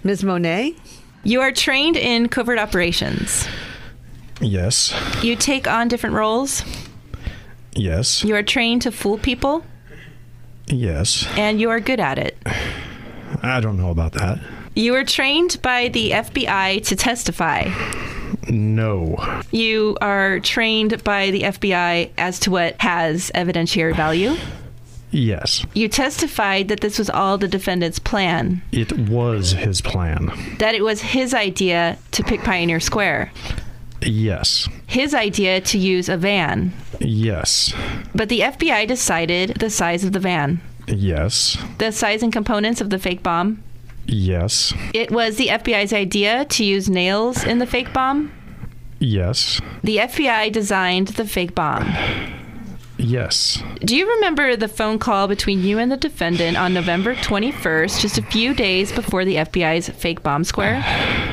Ms. Monet? You are trained in covert operations. Yes. You take on different roles. Yes. You are trained to fool people. Yes. And you are good at it. I don't know about that. You were trained by the FBI to testify. No. You are trained by the FBI as to what has evidentiary value. Yes. You testified that this was all the defendant's plan. It was his plan. That it was his idea to pick Pioneer Square. Yes. His idea to use a van. Yes. But the FBI decided the size of the van. Yes. The size and components of the fake bomb. Yes. It was the FBI's idea to use nails in the fake bomb. Yes. The FBI designed the fake bomb. Yes. Do you remember the phone call between you and the defendant on November 21st, just a few days before the FBI's fake bomb square?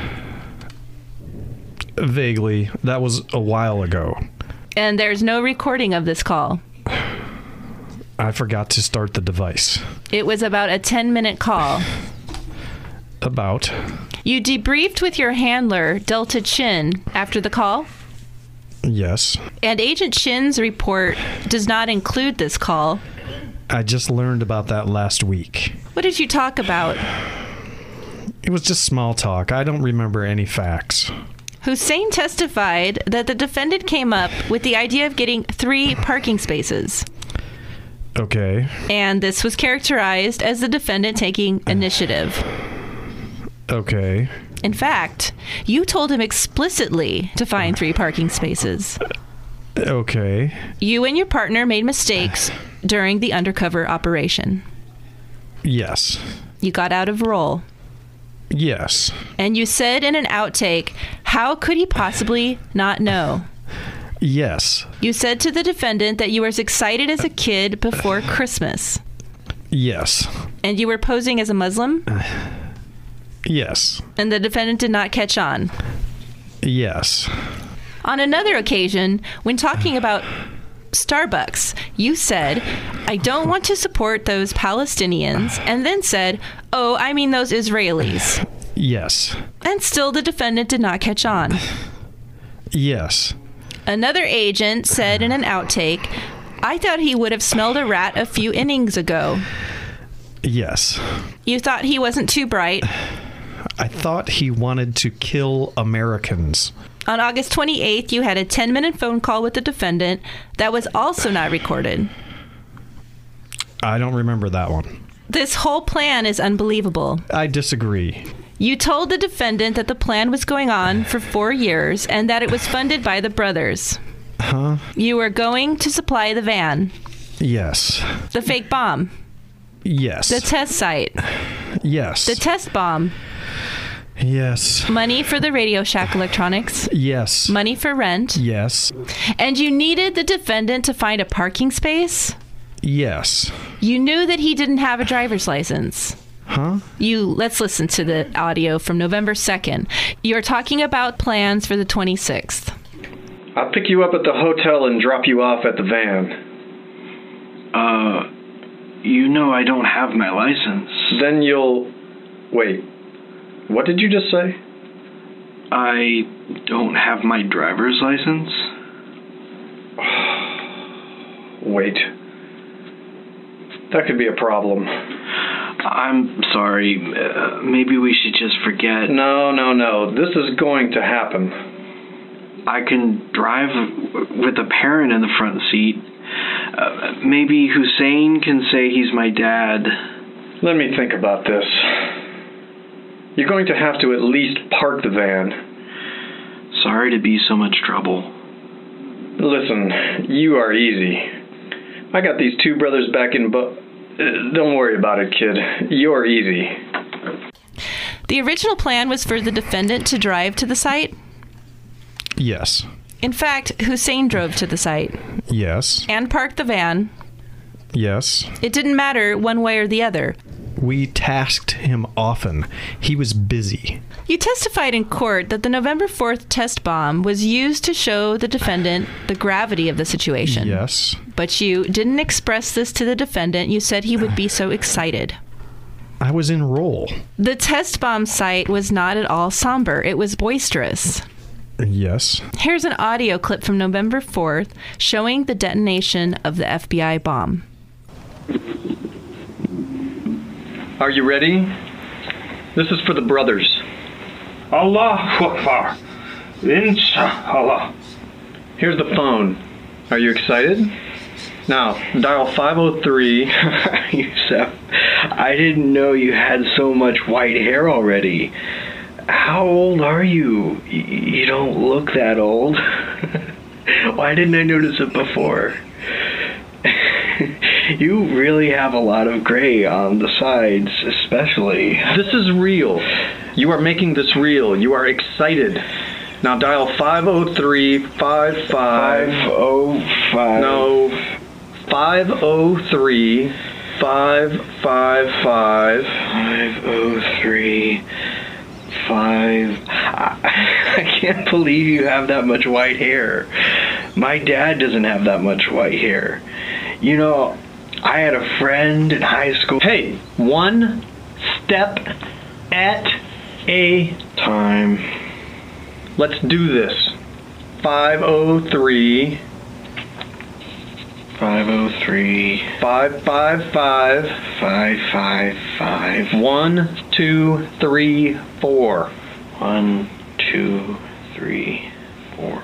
Vaguely. That was a while ago. And there's no recording of this call. I forgot to start the device. It was about a 10-minute call. About? You debriefed with your handler, Delta Chin, after the call? Yes. And Agent Chin's report does not include this call. I just learned about that last week. What did you talk about? It was just small talk. I don't remember any facts. Hussein testified that the defendant came up with the idea of getting 3 parking spaces. Okay. And this was characterized as the defendant taking initiative. Okay. In fact, you told him explicitly to find 3 parking spaces. Okay. You and your partner made mistakes during the undercover operation. Yes. You got out of role. Yes. And you said in an outtake, how could he possibly not know? Yes. You said to the defendant that you were as excited as a kid before Christmas. Yes. And you were posing as a Muslim? Yes. And the defendant did not catch on. Yes. On another occasion, when talking about Starbucks, you said, I don't want to support those Palestinians, and then said, oh, I mean those Israelis. Yes. And still the defendant did not catch on. Yes. Another agent said in an outtake, I thought he would have smelled a rat a few innings ago. Yes. You thought he wasn't too bright. I thought he wanted to kill Americans. On August 28th, you had a 10-minute phone call with the defendant that was also not recorded. I don't remember that one. This whole plan is unbelievable. I disagree. You told the defendant that the plan was going on for 4 years and that it was funded by the brothers. Huh? You were going to supply the van. Yes. The fake bomb. Yes. The test site. Yes. The test bomb. Yes. Money for the Radio Shack electronics. Yes. Money for rent. Yes. And you needed the defendant to find a parking space? Yes. You knew that he didn't have a driver's license. Huh? Let's listen to the audio from November 2nd. You're talking about plans for the 26th. I'll pick you up at the hotel and drop you off at the van. You know I don't have my license. Then you'll... Wait. What did you just say? I don't have my driver's license. Wait. That could be a problem. I'm sorry. Maybe we should just forget. No. This is going to happen. I can drive with a parent in the front seat. Maybe Hussein can say he's my dad. Let me think about this. You're going to have to at least park the van. Sorry to be so much trouble. Listen, you are easy. I got these 2 brothers back in don't worry about it, kid. You're easy. The original plan was for the defendant to drive to the site? Yes. In fact, Hussein drove to the site. Yes. And parked the van. Yes. It didn't matter one way or the other. We tasked him often. He was busy. You testified in court that the November 4th test bomb was used to show the defendant the gravity of the situation. Yes. But you didn't express this to the defendant. You said he would be so excited. I was in roll. The test bomb site was not at all somber. It was boisterous. Yes. Here's an audio clip from November 4th showing the detonation of the FBI bomb. Are you ready? This is for the brothers. Allahu Akbar. Inshallah. Here's the phone. Are you excited? Now, dial 503. Yusef, I didn't know you had so much white hair already. How old are you? You don't look that old. Why didn't I notice it before? You really have a lot of gray on the sides, especially. This is real. You are making this real. You are excited. Now dial 503-55... 505. No, 503-555... 503... I can't believe you have that much white hair. My dad doesn't have that much white hair. You know, I had a friend in high school. Hey, one step at a Time. Let's do this. 503... 503... 555... 555... 1, 2, 3, 4. 1, 2, 3, 4.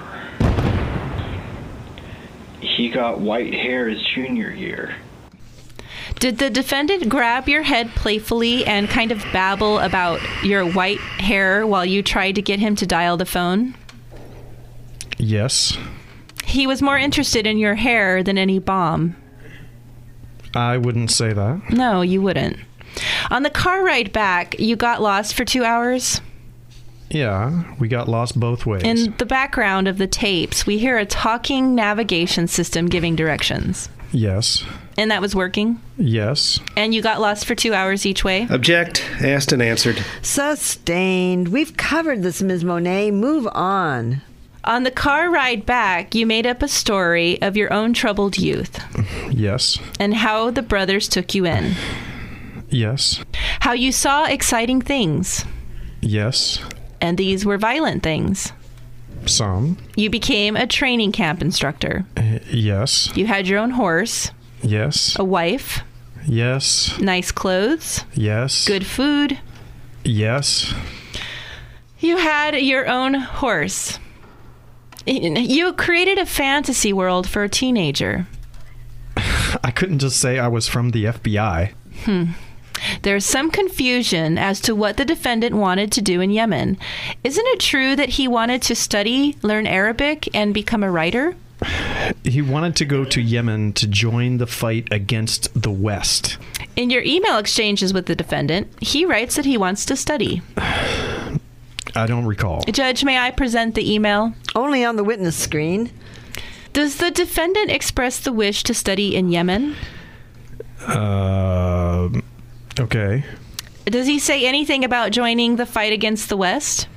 He got white hair his junior year. Did the defendant grab your head playfully and kind of babble about your white hair while you tried to get him to dial the phone? Yes. He was more interested in your hair than any bomb. I wouldn't say that. No, you wouldn't. On the car ride back, you got lost for 2 hours? Yeah, we got lost both ways. In the background of the tapes, we hear a talking navigation system giving directions. Yes. And that was working? Yes. And you got lost for 2 hours each way? Object. Asked and answered. Sustained. We've covered this, Ms. Monet. Move on. On the car ride back, you made up a story of your own troubled youth Yes. and how the brothers took you in. Yes. How you saw exciting things, Yes. and these were violent things. Some. You became a training camp instructor. Yes. You had your own horse, Yes. a wife, Yes. nice clothes, Yes. good food. Yes. You had your own horse. You created a fantasy world for a teenager. I couldn't just say I was from the FBI. There's some confusion as to what the defendant wanted to do in Yemen. Isn't it true that he wanted to study, learn Arabic, and become a writer? He wanted to go to Yemen to join the fight against the West. In your email exchanges with the defendant, he writes that he wants to study. I don't recall. Judge, may I present the email? Only on the witness screen. Does the defendant express the wish to study in Yemen? Okay. Does he say anything about joining the fight against the West?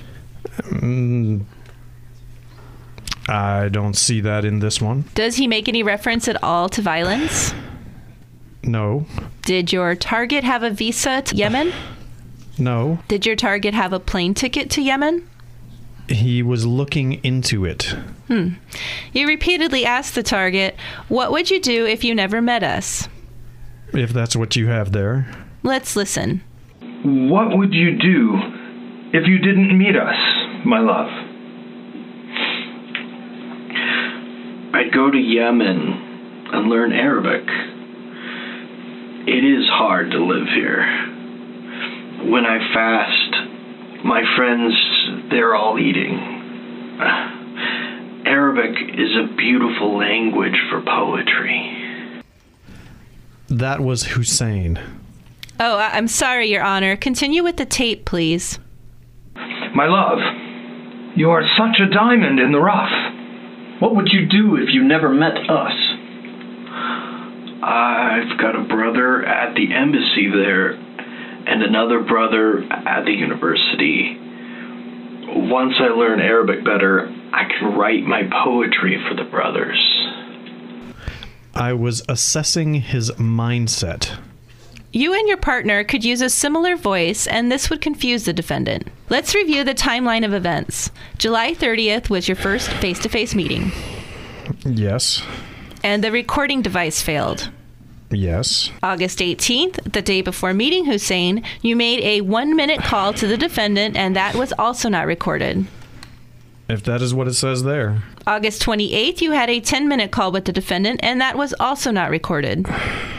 I don't see that in this one. Does he make any reference at all to violence? No. Did your target have a visa to Yemen? No. Did your target have a plane ticket to Yemen? He was looking into it. You repeatedly asked the target, what would you do if you never met us? If that's what you have there. Let's listen. What would you do if you didn't meet us, my love? I'd go to Yemen and learn Arabic. It is hard to live here. When I fast, my friends, they're all eating. Arabic is a beautiful language for poetry. That was Hussein. Oh, I'm sorry, Your Honor. Continue with the tape, please. My love, you are such a diamond in the rough. What would you do if you never met us? I've got a brother at the embassy there and another brother at the university. Once I learn Arabic better, I can write my poetry for the brothers. I was assessing his mindset. You and your partner could use a similar voice, and this would confuse the defendant. Let's review the timeline of events. July 30th was your first face-to-face meeting. Yes. And the recording device failed. Yes. August 18th, the day before meeting Hussein, you made a 1-minute call to the defendant, and that was also not recorded. If that is what it says there. August 28th, you had a 10-minute call with the defendant, and that was also not recorded.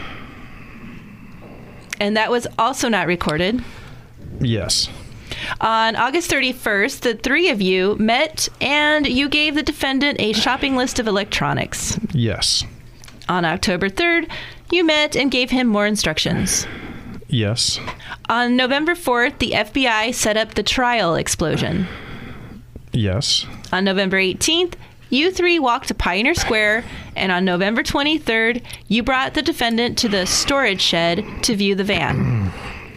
Yes. On August 31st, the three of you met, and you gave the defendant a shopping list of electronics. Yes. On October 3rd, you met and gave him more instructions. Yes. On November 4th, the FBI set up the trial explosion. Yes. On November 18th, you three walked to Pioneer Square, and on November 23rd, you brought the defendant to the storage shed to view the van.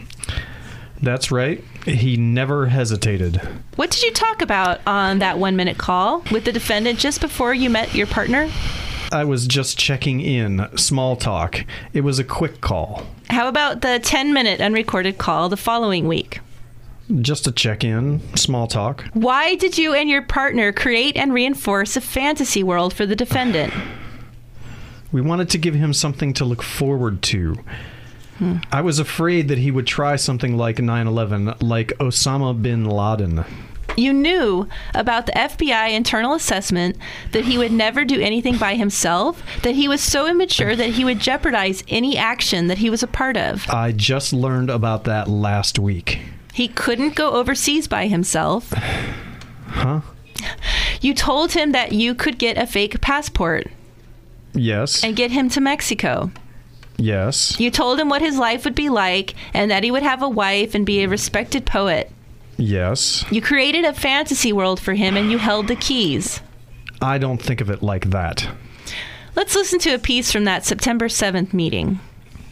That's right. He never hesitated. What did you talk about on that 1-minute call with the defendant just before you met your partner? I was just checking in. Small talk. It was a quick call. How about the 10-minute unrecorded call the following week? Just a check-in. Small talk. Why did you and your partner create and reinforce a fantasy world for the defendant? We wanted to give him something to look forward to. I was afraid that he would try something like 9/11, like Osama bin Laden. You knew about the FBI internal assessment that he would never do anything by himself, that he was so immature that he would jeopardize any action that he was a part of. I just learned about that last week. He couldn't go overseas by himself. Huh? You told him that you could get a fake passport. Yes. And get him to Mexico. Yes. You told him what his life would be like and that he would have a wife and be a respected poet. Yes. You created a fantasy world for him and you held the keys. I don't think of it like that. Let's listen to a piece from that September 7th meeting.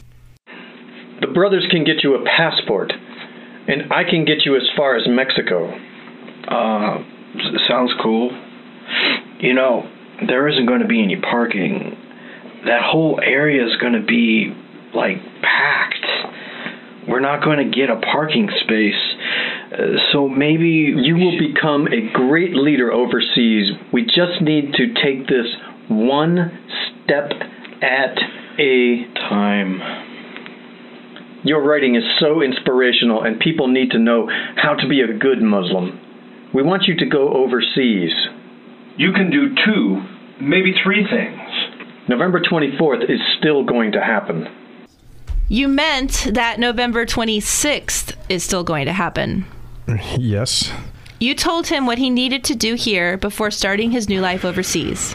The brothers can get you a passport, and I can get you as far as Mexico. Sounds cool. You know, there isn't going to be any parking. That whole area is going to be, packed. We're not going to get a parking space. So maybe you will become a great leader overseas. We just need to take this one step at a time. Your writing is so inspirational, and people need to know how to be a good Muslim. We want you to go overseas. You can do 2, maybe 3 things. November 24th is still going to happen. You meant that November 26th is still going to happen. Yes. You told him what he needed to do here before starting his new life overseas.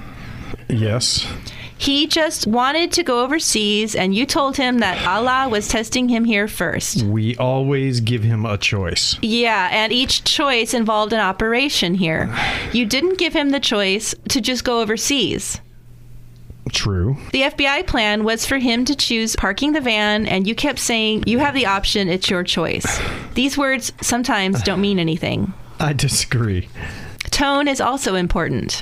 Yes. He just wanted to go overseas, and you told him that Allah was testing him here first. We always give him a choice. Yeah, and each choice involved an operation here. You didn't give him the choice to just go overseas. True. The FBI plan was for him to choose parking the van, and you kept saying, you have the option, it's your choice. These words sometimes don't mean anything. I disagree. Tone is also important.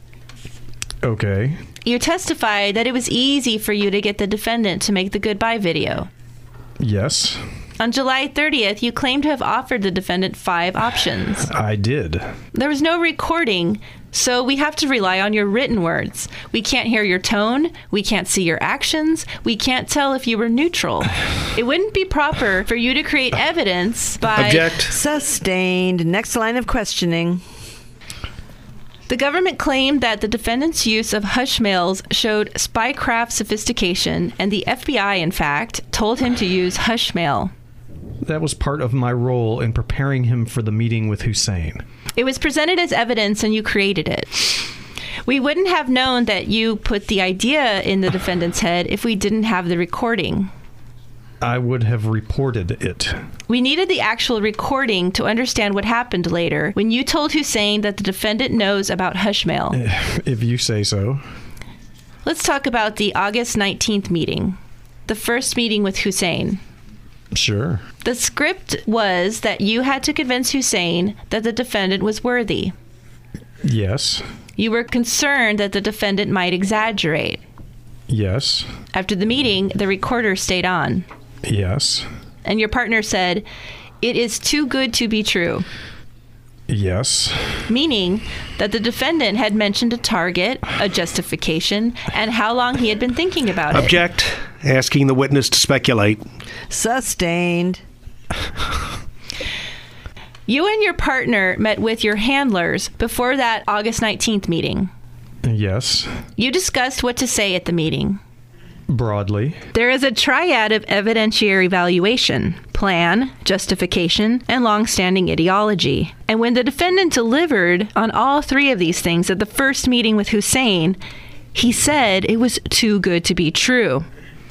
Okay. You testified that it was easy for you to get the defendant to make the goodbye video. Yes. On July 30th, you claimed to have offered the defendant 5 options. I did. There was no recording, so we have to rely on your written words. We can't hear your tone. We can't see your actions. We can't tell if you were neutral. It wouldn't be proper for you to create evidence by... Object. Sustained. Next line of questioning. The government claimed that the defendant's use of hush mails showed spycraft sophistication, and the FBI, in fact, told him to use hush mail. That was part of my role in preparing him for the meeting with Hussein. It was presented as evidence, and you created it. We wouldn't have known that you put the idea in the defendant's head if we didn't have the recording. I would have reported it. We needed the actual recording to understand what happened later when you told Hussein that the defendant knows about hush mail. If you say so. Let's talk about the August 19th meeting, the first meeting with Hussein. Sure. The script was that you had to convince Hussein that the defendant was worthy. Yes. You were concerned that the defendant might exaggerate. Yes. After the meeting, the recorder stayed on. Yes. And your partner said, "It is too good to be true." Yes. Meaning that the defendant had mentioned a target, a justification, and how long he had been thinking about it. Object. Asking the witness to speculate. Sustained. You and your partner met with your handlers before that August 19th meeting. Yes. You discussed what to say at the meeting. Broadly. There is a triad of evidentiary evaluation: plan, justification, and long-standing ideology. And when the defendant delivered on all three of these things at the first meeting with Hussein, he said it was too good to be true.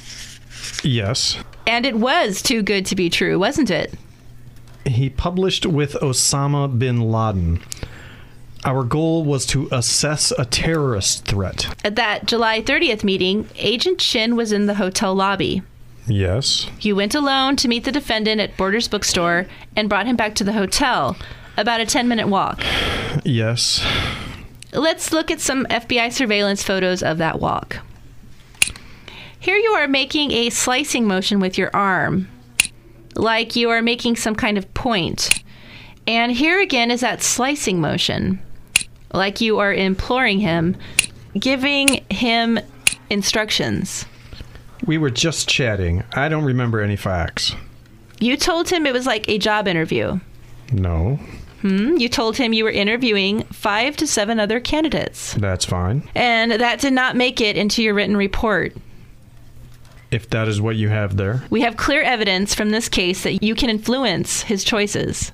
Yes. And it was too good to be true, wasn't it? He published with Osama bin Laden. Our goal was to assess a terrorist threat. At that July 30th meeting, Agent Shin was in the hotel lobby. Yes. You went alone to meet the defendant at Borders Bookstore and brought him back to the hotel, about a 10-minute walk. Yes. Let's look at some FBI surveillance photos of that walk. Here you are making a slicing motion with your arm, like you are making some kind of point. And here again is that slicing motion, like you are imploring him, giving him instructions. We were just chatting. I don't remember any facts. You told him it was like a job interview. No. You told him you were interviewing 5 to 7 other candidates. That's fine. And that did not make it into your written report. If that is what you have there. We have clear evidence from this case that you can influence his choices.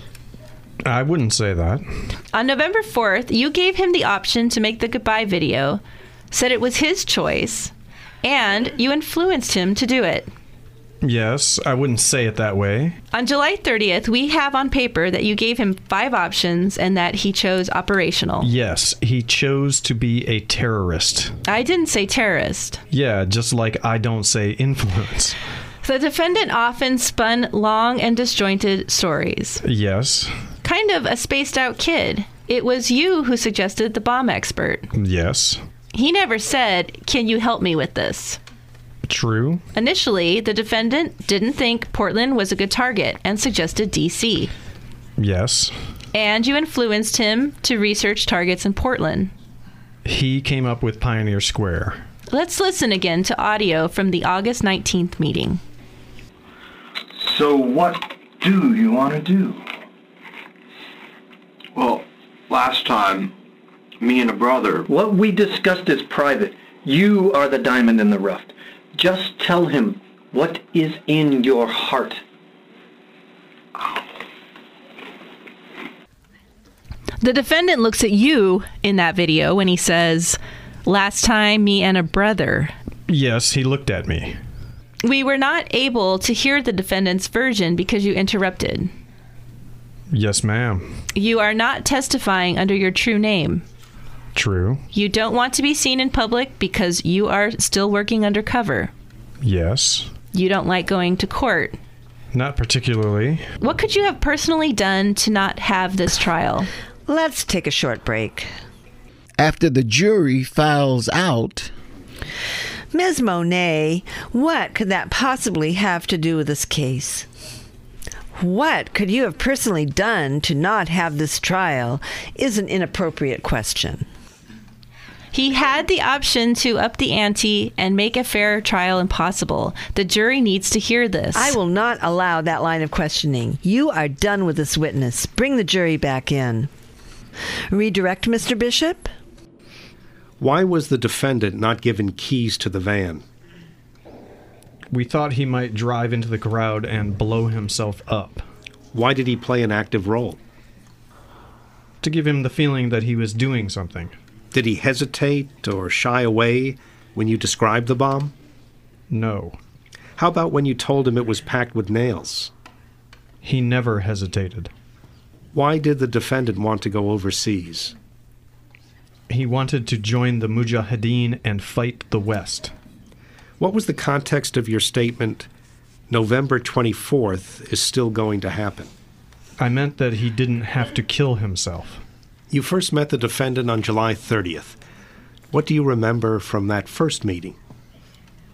I wouldn't say that. On November 4th, you gave him the option to make the goodbye video, said it was his choice, and you influenced him to do it. Yes, I wouldn't say it that way. On July 30th, we have on paper that you gave him 5 options and that he chose operational. Yes, he chose to be a terrorist. I didn't say terrorist. Yeah, just like I don't say influence. The defendant often spun long and disjointed stories. Yes. Kind of a spaced out kid. It was you who suggested the bomb expert. Yes. He never said, "Can you help me with this?" True. Initially, the defendant didn't think Portland was a good target and suggested D.C. Yes. And you influenced him to research targets in Portland. He came up with Pioneer Square. Let's listen again to audio from the August 19th meeting. So what do you want to do? Well, last time, me and a brother... What we discussed is private. You are the diamond in the rough. Just tell him what is in your heart. The defendant looks at you in that video when he says, "Last time, me and a brother." Yes, he looked at me. We were not able to hear the defendant's version because you interrupted. Yes, ma'am. You are not testifying under your true name. True. You don't want to be seen in public because you are still working undercover. Yes. You don't like going to court. Not particularly. What could you have personally done to not have this trial? Let's take a short break. After the jury files out... Ms. Monet, what could that possibly have to do with this case? What could you have personally done to not have this trial is an inappropriate question. He had the option to up the ante and make a fair trial impossible. The jury needs to hear this. I will not allow that line of questioning. You are done with this witness. Bring the jury back in. Redirect, Mr. Bishop? Why was the defendant not given keys to the van? We thought he might drive into the crowd and blow himself up. Why did he play an active role? To give him the feeling that he was doing something. Did he hesitate or shy away when you described the bomb? No. How about when you told him it was packed with nails? He never hesitated. Why did the defendant want to go overseas? He wanted to join the Mujahideen and fight the West. What was the context of your statement, November 24th is still going to happen? I meant that he didn't have to kill himself. You first met the defendant on July 30th. What do you remember from that first meeting?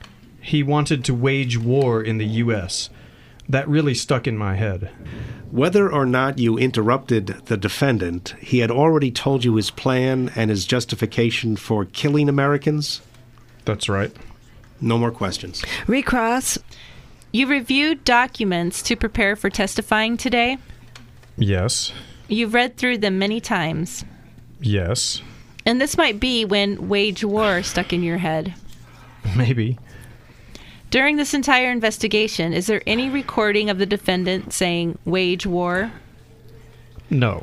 He wanted to wage war in the U.S. That really stuck in my head. Whether or not you interrupted the defendant, he had already told you his plan and his justification for killing Americans? That's right. No more questions. Recross. You reviewed documents to prepare for testifying today? Yes. You've read through them many times. Yes. And this might be when wage war stuck in your head. Maybe. During this entire investigation, is there any recording of the defendant saying wage war? No.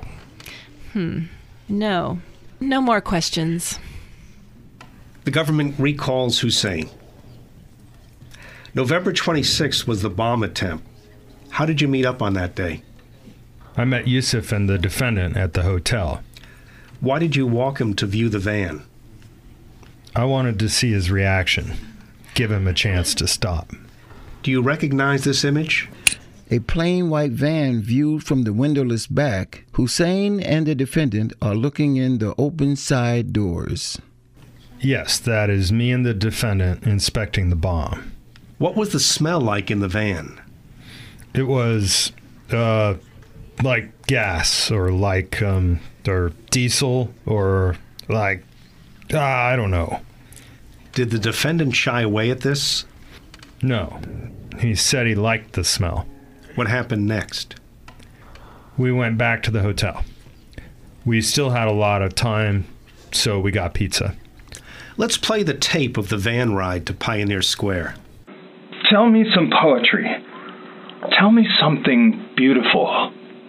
No. No more questions. The government recalls Hussein. November 26th was the bomb attempt. How did you meet up on that day? I met Yusuf and the defendant at the hotel. Why did you walk him to view the van? I wanted to see his reaction. Give him a chance to stop. Do you recognize this image? A plain white van viewed from the windowless back. Hussein and the defendant are looking in the open side doors. Yes, that is me and the defendant inspecting the bomb. What was the smell like in the van? It was, like gas or like, or diesel or like, I don't know. Did the defendant shy away at this? No. He said he liked the smell. What happened next? We went back to the hotel. We still had a lot of time, so we got pizza. Let's play the tape of the van ride to Pioneer Square. Tell me some poetry. Tell me something beautiful.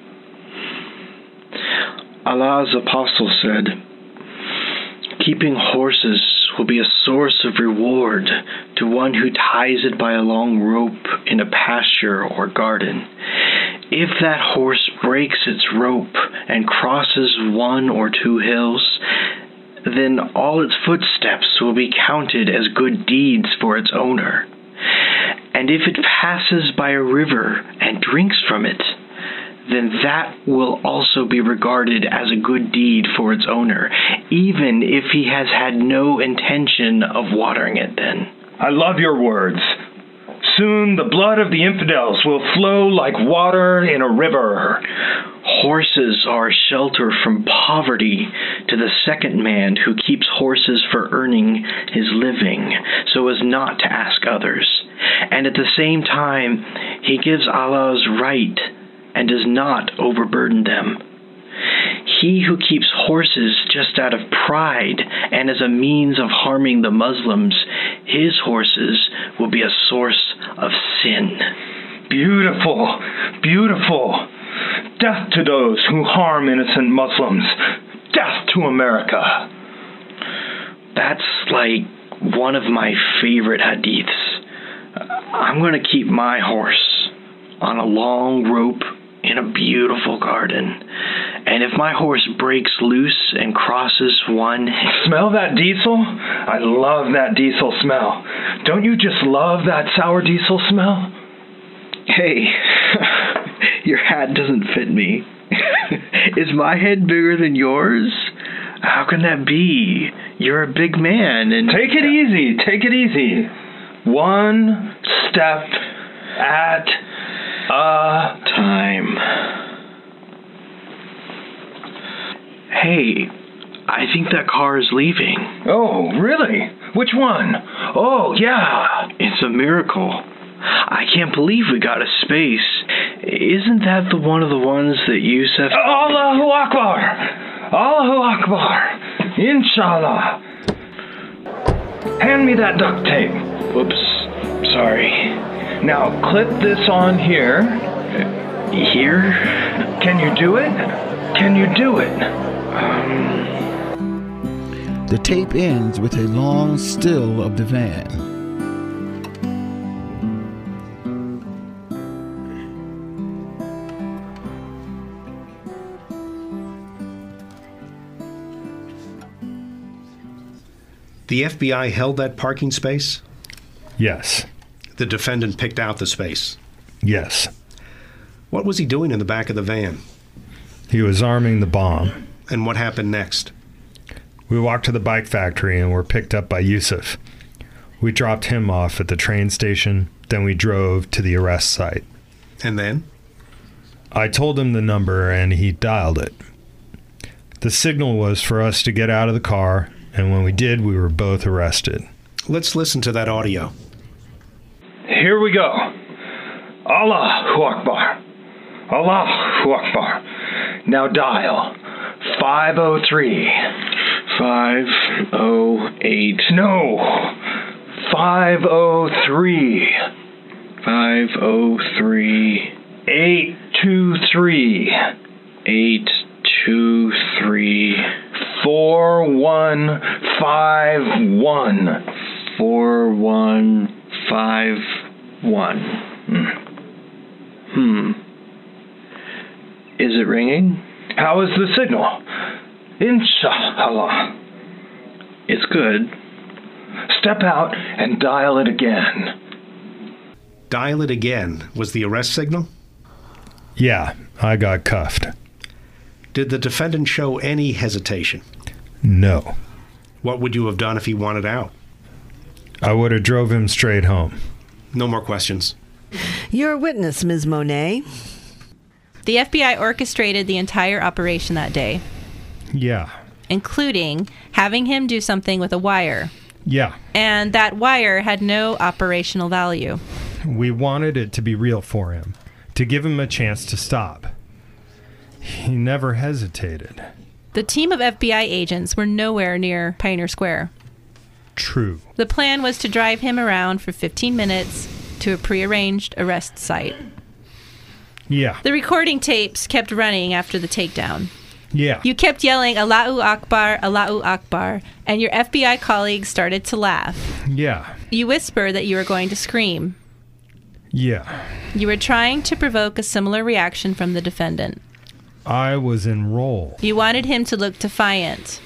Allah's apostle said, "Keeping horses will be a source of reward to one who ties it by a long rope in a pasture or garden. If that horse breaks its rope and crosses one or two hills, then all its footsteps will be counted as good deeds for its owner. And if it passes by a river and drinks from it, then that will also be regarded as a good deed for its owner, even if he has had no intention of watering it then." I love your words. Soon the blood of the infidels will flow like water in a river. Horses are shelter from poverty to the second man who keeps horses for earning his living, so as not to ask others. And at the same time, he gives Allah's right and does not overburden them. He who keeps horses just out of pride and as a means of harming the Muslims, his horses will be a source of sin. Beautiful, beautiful. Death to those who harm innocent Muslims. Death to America. That's like one of my favorite hadiths. I'm going to keep my horse on a long rope in a beautiful garden. And if my horse breaks loose and crosses one... Smell that diesel? I love that diesel smell. Don't you just love that sour diesel smell? Hey, your hat doesn't fit me. Is my head bigger than yours? How can that be? You're a big man and... Take it easy, take it easy. One step at a time. Hey, I think that car is leaving. Oh, really? Which one? Oh, yeah. It's a miracle. I can't believe we got a space. Isn't that the one of the ones that Yusuf... Allahu Akbar! Allahu Akbar! Inshallah. Hand me that duct tape. Whoops. Sorry. Now clip this on here. Here? Can you do it? Can you do it? The tape ends with a long still of the van. The FBI held that parking space? Yes. The defendant picked out the space? Yes. What was he doing in the back of the van? He was arming the bomb. And what happened next? We walked to the bike factory and were picked up by Yusuf. We dropped him off at the train station, then we drove to the arrest site. And then? I told him the number and he dialed it. The signal was for us to get out of the car, and when we did, we were both arrested. Let's listen to that audio. Here we go. Allahu Akbar. Allahu Akbar. Now dial 503. 508. No. 503. 503. 823. 823. 4151. 4151. Is it ringing? How is the signal? Inshallah. It's good. Step out and dial it again. Dial it again was the arrest signal? Yeah, I got cuffed. Did the defendant show any hesitation? No. What would you have done if he wanted out? I would have drove him straight home. No more questions. Your witness, Ms. Monet. The FBI orchestrated the entire operation that day, Yeah. including having him do something with a wire. Yeah. And that wire had no operational value. We wanted it to be real for him, to give him a chance to stop. He never hesitated. The team of FBI agents were nowhere near Pioneer Square. True. The plan was to drive him around for 15 minutes to a prearranged arrest site. Yeah. The recording tapes kept running after the takedown. Yeah. You kept yelling, Allahu Akbar, Allahu Akbar, and your FBI colleagues started to laugh. Yeah. You whispered that you were going to scream. Yeah. You were trying to provoke a similar reaction from the defendant. I was in roll. You wanted him to look defiant.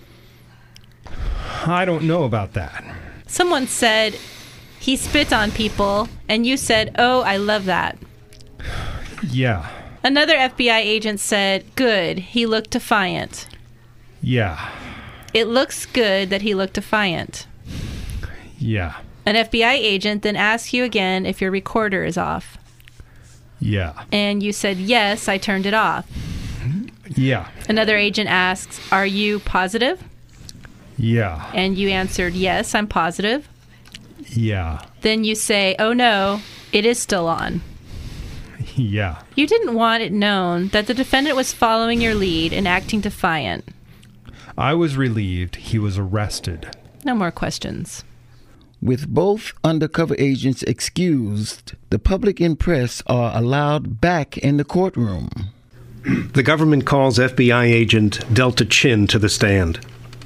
I don't know about that. Someone said he spit on people, and you said, oh, I love that. Yeah. Another FBI agent said, good, he looked defiant. Yeah. It looks good that he looked defiant. Yeah. An FBI agent then asks you again if your recorder is off. Yeah. And you said, yes, I turned it off. Yeah. Another agent asks, are you positive? Yeah. And you answered, yes, I'm positive. Yeah. Then you say, oh no, it is still on. Yeah. You didn't want it known that the defendant was following your lead and acting defiant. I was relieved he was arrested. No more questions. With both undercover agents excused, the public and press are allowed back in the courtroom. The government calls FBI agent Delta Chin to the stand.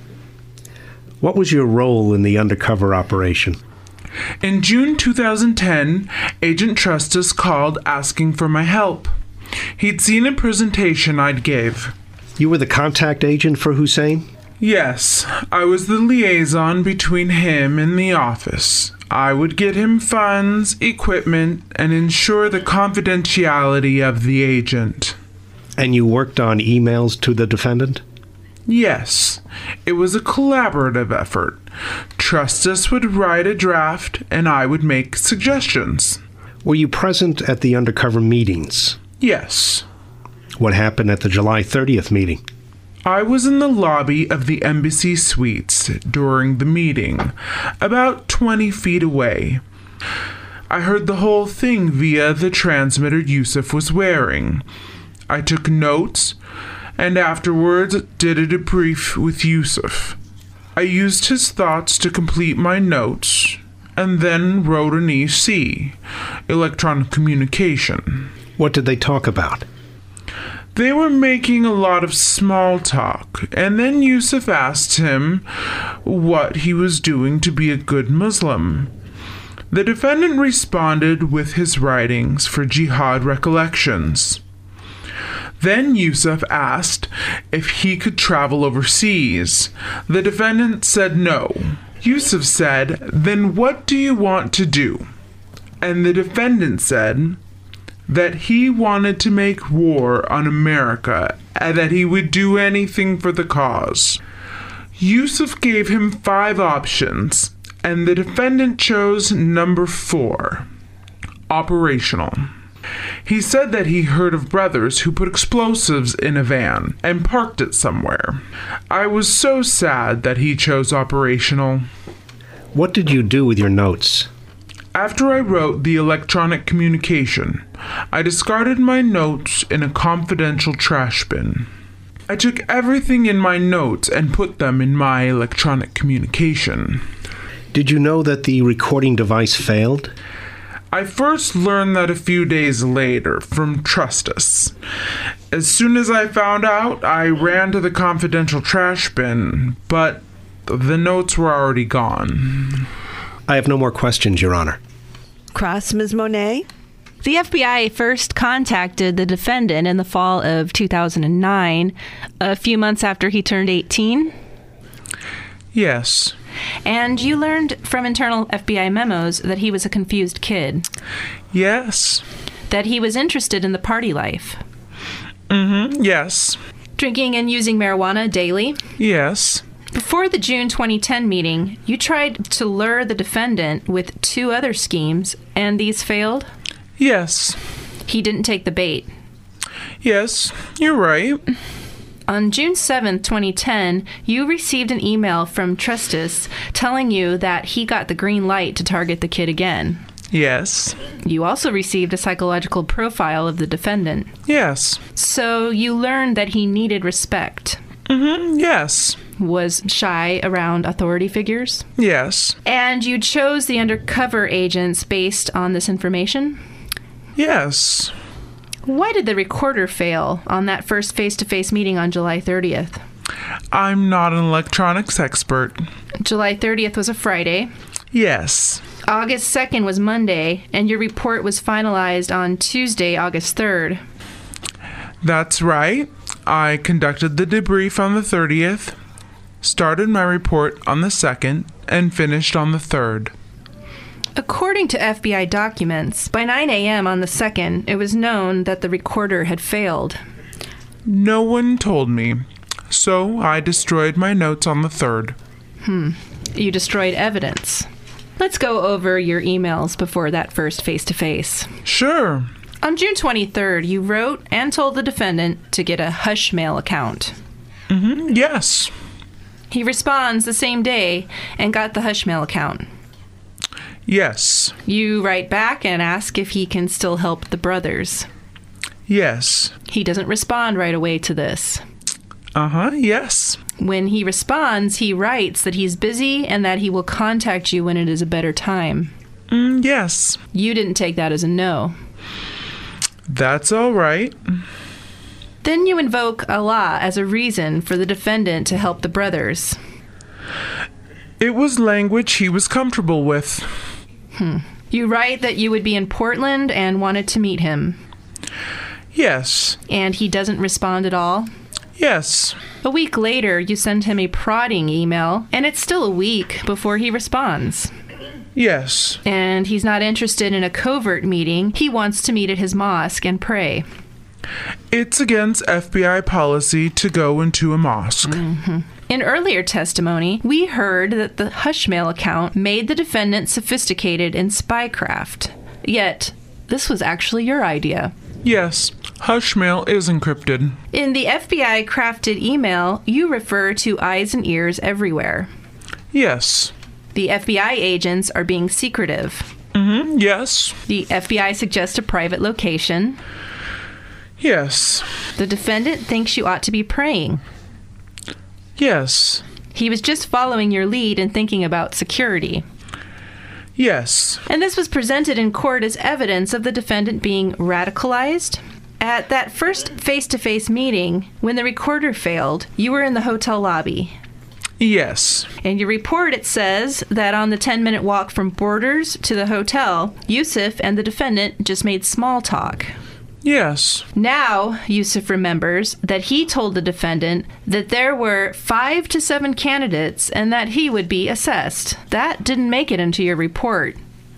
What was your role in the undercover operation? In June 2010, Agent Trustus called asking for my help. He'd seen a presentation I'd gave. You were the contact agent for Hussein? Yes, I was the liaison between him and the office. I would get him funds, equipment, and ensure the confidentiality of the agent. And you worked on emails to the defendant? Yes, it was a collaborative effort. Trustus would write a draft, and I would make suggestions. Were you present at the undercover meetings? Yes. What happened at the July 30th meeting? I was in the lobby of the embassy suites during the meeting, about 20 feet away. I heard the whole thing via the transmitter Yusuf was wearing. I took notes, and afterwards did a debrief with Yusuf. I used his thoughts to complete my notes, and then wrote an EC, electronic communication. What did they talk about? They were making a lot of small talk, and then Yusuf asked him what he was doing to be a good Muslim. The defendant responded with his writings for Jihad Recollections. Then Yusuf asked if he could travel overseas. The defendant said no. Yusuf said, then what do you want to do? And the defendant said that he wanted to make war on America and that he would do anything for the cause. Yusuf gave him 5 options, and the defendant chose number 4, operational. He said that he heard of brothers who put explosives in a van and parked it somewhere. I was so sad that he chose operational. What did you do with your notes? After I wrote the electronic communication, I discarded my notes in a confidential trash bin. I took everything in my notes and put them in my electronic communication. Did you know that the recording device failed? I first learned that a few days later from Trustus. As soon as I found out, I ran to the confidential trash bin, but the notes were already gone. I have no more questions, Your Honor. Cross, Ms. Monet? The FBI first contacted the defendant in the fall of 2009, a few months after he turned 18. Yes. And you learned from internal FBI memos that he was a confused kid. Yes. That he was interested in the party life. Yes. Drinking and using marijuana daily. Yes. Before the June 2010 meeting, you tried to lure the defendant with 2 other schemes, and these failed? Yes. He didn't take the bait. Yes, you're right. On June 7th, 2010, you received an email from Trustus telling you that he got the green light to target the kid again. Yes. You also received a psychological profile of the defendant. Yes. So you learned that he needed respect. Yes. Was shy around authority figures. Yes. And you chose the undercover agents based on this information? Yes. Why did the recorder fail on that first face-to-face meeting on July 30th? I'm not an electronics expert. July 30th was a Friday. Yes. August 2nd was Monday, and your report was finalized on Tuesday, August 3rd. That's right. I conducted the debrief on the 30th, started my report on the 2nd, and finished on the 3rd. According to FBI documents, by 9 a.m. on the 2nd, it was known that the recorder had failed. No one told me, so I destroyed my notes on the 3rd. You destroyed evidence. Let's go over your emails before that first face-to-face. Sure. On June 23rd, you wrote and told the defendant to get a Hushmail account. Yes. He responds the same day and got the Hushmail account. Yes. You write back and ask if he can still help the brothers. Yes. He doesn't respond right away to this. Yes. When he responds, he writes that he's busy and that he will contact you when it is a better time. Yes. You didn't take that as a no. That's all right. Then you invoke Allah as a reason for the defendant to help the brothers. It was language he was comfortable with. You write that you would be in Portland and wanted to meet him. Yes. And he doesn't respond at all? Yes. A week later, you send him a prodding email, and it's still a week before he responds. Yes. And he's not interested in a covert meeting. He wants to meet at his mosque and pray. It's against FBI policy to go into a mosque. In earlier testimony, we heard that the Hushmail account made the defendant sophisticated in spycraft. Yet, this was actually your idea. Yes, Hushmail is encrypted. In the FBI-crafted email, you refer to eyes and ears everywhere. Yes. The FBI agents are being secretive. Yes. The FBI suggests a private location. Yes. The defendant thinks you ought to be praying. Yes. He was just following your lead and thinking about security. Yes. And this was presented in court as evidence of the defendant being radicalized. At that first face-to-face meeting, when the recorder failed, you were in the hotel lobby. Yes. In your report, it says that on the 10-minute walk from Borders to the hotel, Yusuf and the defendant just made small talk. Yes. Now, Yusuf remembers that he told the defendant that there were 5 to 7 candidates and that he would be assessed. That didn't make it into your report.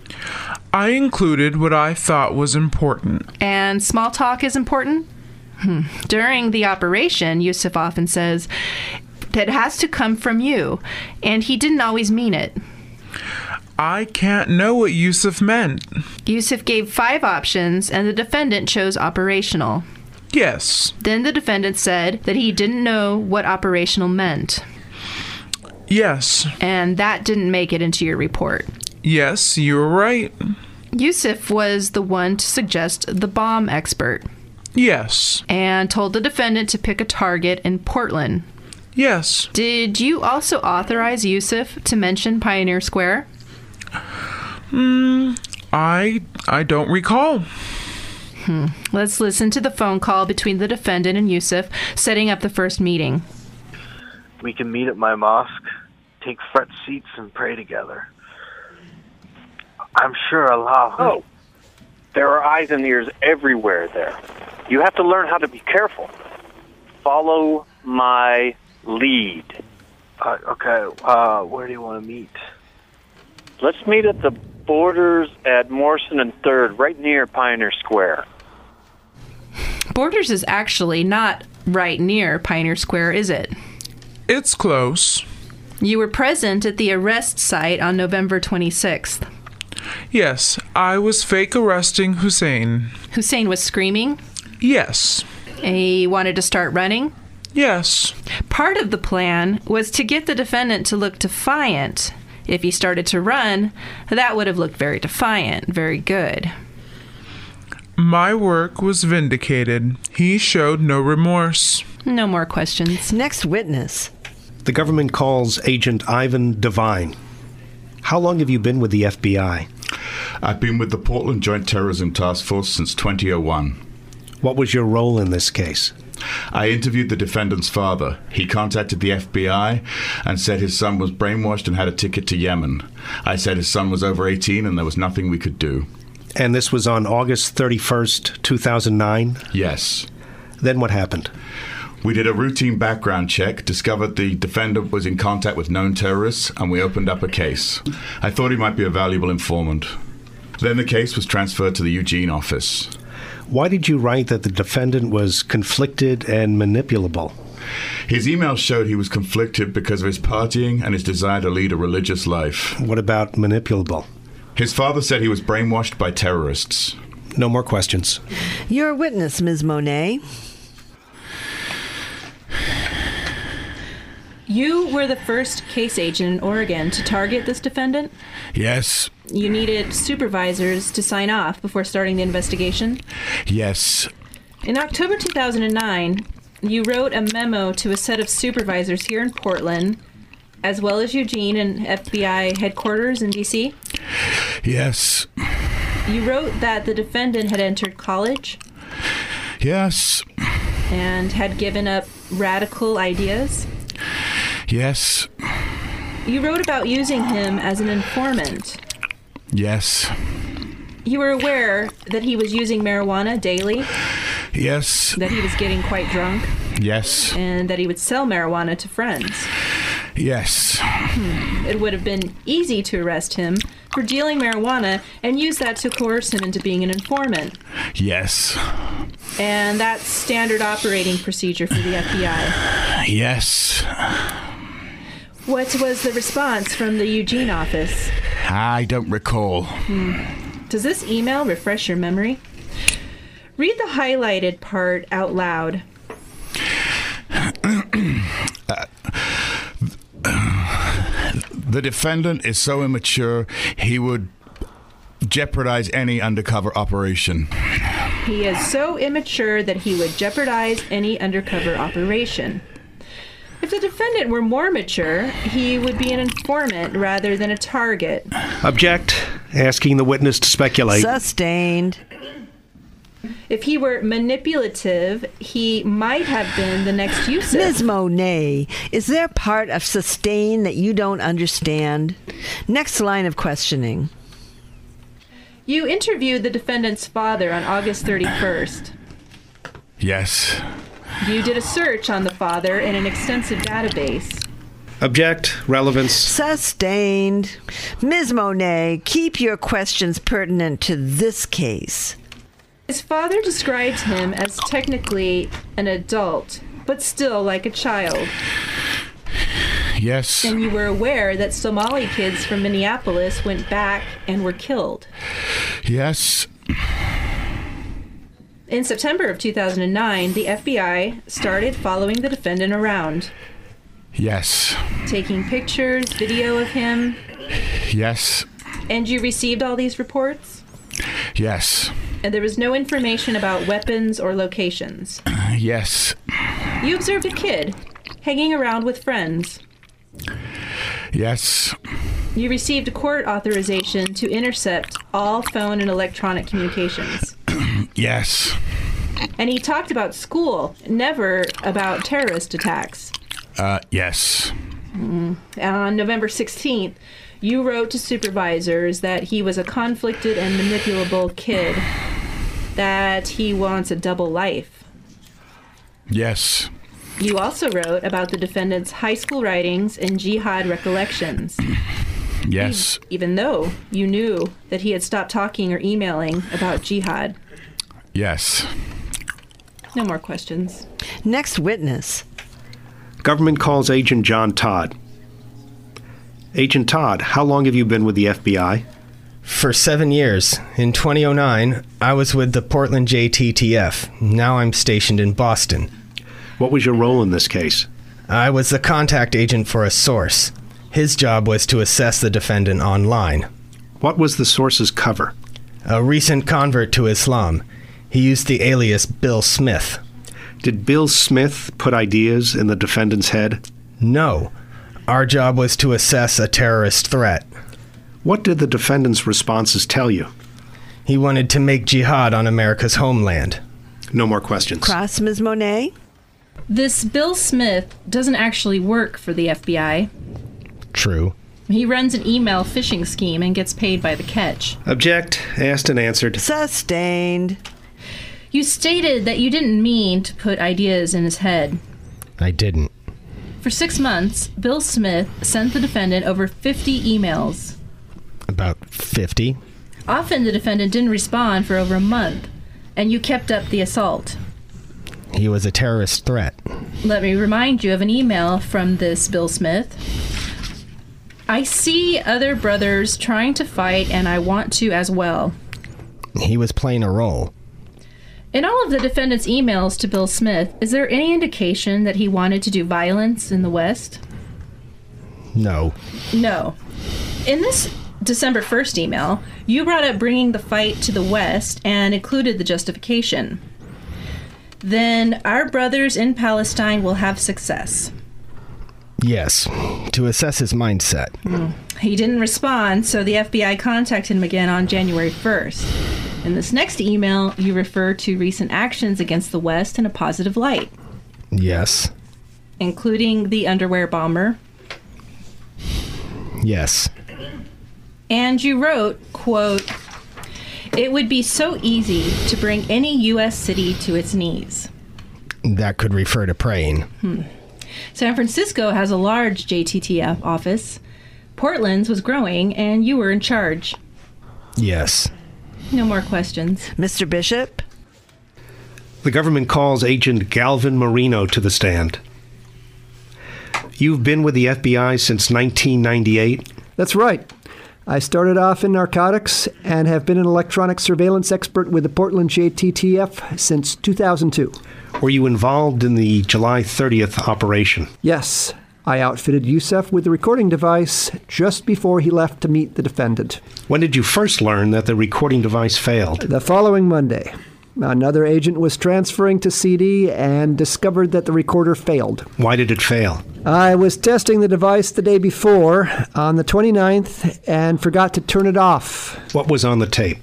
I included what I thought was important. And small talk is important? During the operation, Yusuf often says that it has to come from you, and he didn't always mean it. I can't know what Yusuf meant. Yusuf gave 5 options, and the defendant chose operational. Yes. Then the defendant said that he didn't know what operational meant. Yes. And that didn't make it into your report. Yes, you were right. Yusuf was the one to suggest the bomb expert. Yes. And told the defendant to pick a target in Portland. Yes. Did you also authorize Yusuf to mention Pioneer Square? I don't recall. Let's listen to the phone call between the defendant and Yusuf, setting up the first meeting. We can meet at my mosque, take front seats, and pray together. I'm sure Allah... Oh, there are eyes and ears everywhere there. You have to learn how to be careful. Follow my lead. Okay, where do you want to meet? Let's meet at the Borders at Morrison and 3rd, right near Pioneer Square. Borders is actually not right near Pioneer Square, is it? It's close. You were present at the arrest site on November 26th. Yes, I was fake arresting Hussein. Hussein was screaming? Yes. He wanted to start running? Yes. Part of the plan was to get the defendant to look defiant. If he started to run, that would have looked very defiant, very good. My work was vindicated. He showed no remorse. No more questions. Next witness. The government calls Agent Ivan Devine. How long have you been with the FBI? I've been with the Portland Joint Terrorism Task Force since 2001. What was your role in this case? I interviewed the defendant's father. He contacted the FBI and said his son was brainwashed and had a ticket to Yemen. I said his son was over 18 and there was nothing we could do. And this was on August 31st, 2009? Yes. Then what happened? We did a routine background check, discovered the defendant was in contact with known terrorists, and we opened up a case. I thought he might be a valuable informant. Then the case was transferred to the Eugene office. Why did you write that the defendant was conflicted and manipulable? His email showed he was conflicted because of his partying and his desire to lead a religious life. What about manipulable? His father said he was brainwashed by terrorists. No more questions. Your witness, Ms. Monet. You were the first case agent in Oregon to target this defendant? Yes. You needed supervisors to sign off before starting the investigation? Yes. In October 2009, you wrote a memo to a set of supervisors here in Portland, as well as Eugene and FBI headquarters in D.C.? Yes. You wrote that the defendant had entered college? Yes. And had given up radical ideas? Yes. You wrote about using him as an informant? Yes. You were aware that he was using marijuana daily? Yes. That he was getting quite drunk? Yes. And that he would sell marijuana to friends? Yes. It would have been easy to arrest him for dealing marijuana and use that to coerce him into being an informant. Yes. And that's standard operating procedure for the FBI. Yes. What was the response from the Eugene office? I don't recall. Does this email refresh your memory? Read the highlighted part out loud. The defendant is so immature, he would jeopardize any undercover operation. He is so immature that he would jeopardize any undercover operation. If the defendant were more mature, he would be an informant rather than a target. Object. Asking the witness to speculate. Sustained. If he were manipulative, he might have been the next Yusuf. Ms. Monet, is there part of sustain that you don't understand? Next line of questioning. You interviewed the defendant's father on August 31st. Yes. You did a search on the father in an extensive database. Object. Relevance. Sustained. Ms. Monet, keep your questions pertinent to this case. His father described him as technically an adult, but still like a child. Yes. And you were aware that Somali kids from Minneapolis went back and were killed. Yes. In September of 2009, the FBI started following the defendant around, Yes. taking pictures, video of him. Yes. And you received all these reports? Yes. And there was no information about weapons or locations. Yes. You observed a kid hanging around with friends. Yes. You received court authorization to intercept all phone and electronic communications. Yes. And he talked about school, never about terrorist attacks. Yes. And on November 16th, you wrote to supervisors that he was a conflicted and manipulable kid, that he wants a double life. Yes. You also wrote about the defendant's high school writings and jihad recollections. Yes. Even though you knew that he had stopped talking or emailing about jihad. Yes. No more questions. Next witness. Government calls Agent John Todd. Agent Todd, how long have you been with the FBI? For 7 years. In 2009, I was with the Portland JTTF. Now I'm stationed in Boston. What was your role in this case? I was the contact agent for a source. His job was to assess the defendant online. What was the source's cover? A recent convert to Islam. He used the alias Bill Smith. Did Bill Smith put ideas in the defendant's head? No. Our job was to assess a terrorist threat. What did the defendant's responses tell you? He wanted to make jihad on America's homeland. No more questions. Cross, Ms. Monet. This Bill Smith doesn't actually work for the FBI. True. He runs an email phishing scheme and gets paid by the catch. Object. Asked and answered. Sustained. You stated that you didn't mean to put ideas in his head. I didn't. For 6 months, Bill Smith sent the defendant over 50 emails. About 50. Often the defendant didn't respond for over a month, and you kept up the assault. He was a terrorist threat. Let me remind you of an email from this Bill Smith. I see other brothers trying to fight, and I want to as well. He was playing a role. In all of the defendant's emails to Bill Smith, is there any indication that he wanted to do violence in the West? No. No. In this December 1st email, you brought up bringing the fight to the West and included the justification. Then our brothers in Palestine will have success. Yes, to assess his mindset. He didn't respond, so the FBI contacted him again on January 1st. In this next email, you refer to recent actions against the West in a positive light. Yes. Including the underwear bomber. Yes. And you wrote, quote, "It would be so easy to bring any U.S. city to its knees." That could refer to praying. San Francisco has a large JTTF office. Portland's was growing, and you were in charge. Yes. No more questions. Mr. Bishop? The government calls Agent Galvin Marino to the stand. You've been with the FBI since 1998? That's right. I started off in narcotics and have been an electronic surveillance expert with the Portland JTTF since 2002. Were you involved in the July 30th operation? Yes. I outfitted Yusef with the recording device just before he left to meet the defendant. When did you first learn that the recording device failed? The following Monday. Another agent was transferring to CD and discovered that the recorder failed. Why did it fail? I was testing the device the day before, on the 29th, and forgot to turn it off. What was on the tape?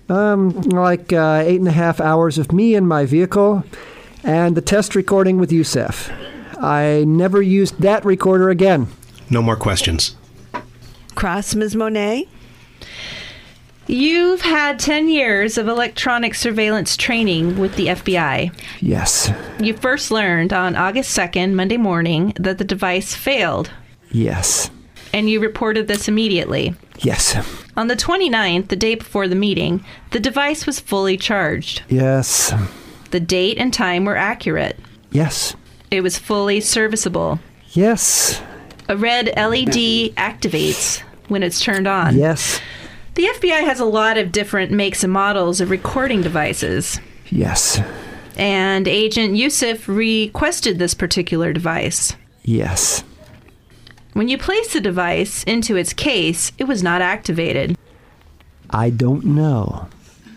8.5 hours of me in my vehicle, and the test recording with Yusef. I never used that recorder again. No more questions. Cross, Ms. Monet? You've had 10 years of electronic surveillance training with the FBI. Yes. You first learned on August 2nd, Monday morning, that the device failed. Yes. And you reported this immediately. Yes. On the 29th, the day before the meeting, the device was fully charged. Yes. The date and time were accurate. Yes. It was fully serviceable. Yes. A red LED activates when it's turned on. Yes. The FBI has a lot of different makes and models of recording devices. Yes. And Agent Yusuf requested this particular device. Yes. When you place the device into its case, it was not activated. I don't know.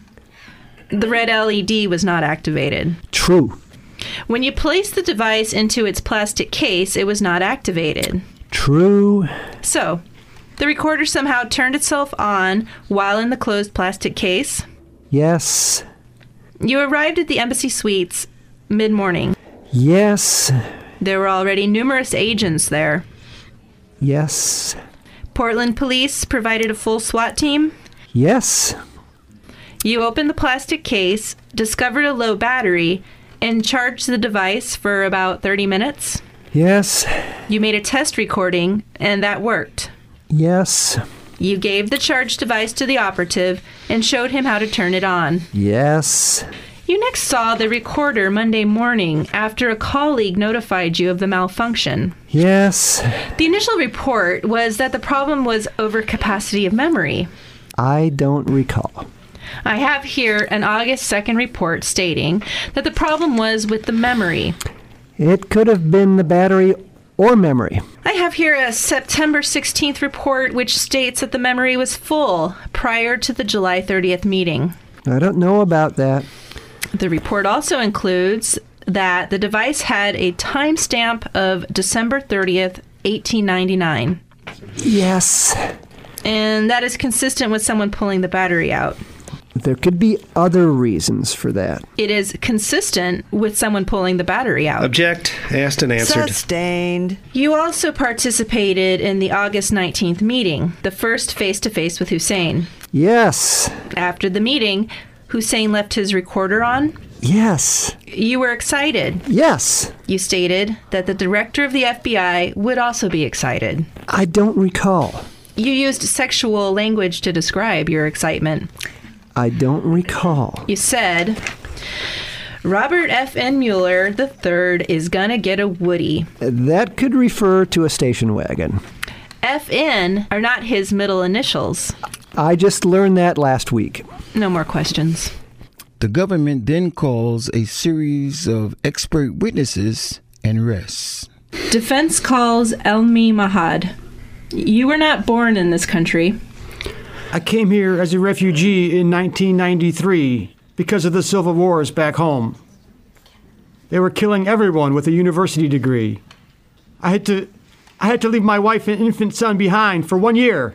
The red LED was not activated. True. When you place the device into its plastic case, it was not activated. True. So, the recorder somehow turned itself on while in the closed plastic case. Yes. You arrived at the embassy suites mid-morning. Yes. There were already numerous agents there. Yes. Portland police provided a full SWAT team. Yes. You opened the plastic case, discovered a low battery, and charged the device for about 30 minutes. Yes. You made a test recording, and that worked. Yes. You gave the charged device to the operative and showed him how to turn it on. Yes. You next saw the recorder Monday morning after a colleague notified you of the malfunction. Yes. The initial report was that the problem was overcapacity of memory. I don't recall. I have here an August 2nd report stating that the problem was with the memory. It could have been the battery or memory. I have here a September 16th report which states that the memory was full prior to the July 30th meeting. I don't know about that. The report also includes that the device had a timestamp of December 30th, 1899. Yes. And that is consistent with someone pulling the battery out. There could be other reasons for that. It is consistent with someone pulling the battery out. Object. Asked and answered. Sustained. You also participated in the August 19th meeting, the first face-to-face with Hussein. Yes. After the meeting, Hussein left his recorder on. Yes. You were excited. Yes. You stated that the director of the FBI would also be excited. I don't recall. You used sexual language to describe your excitement. I don't recall. You said, Robert F.N. Mueller III is gonna get a Woody. That could refer to a station wagon. F.N. are not his middle initials. I just learned that last week. No more questions. The government then calls a series of expert witnesses and rests. Defense calls Elmi Mahad. You were not born in this country. I came here as a refugee in 1993 because of the civil wars back home. They were killing everyone with a university degree. I had to leave my wife and infant son behind for 1 year.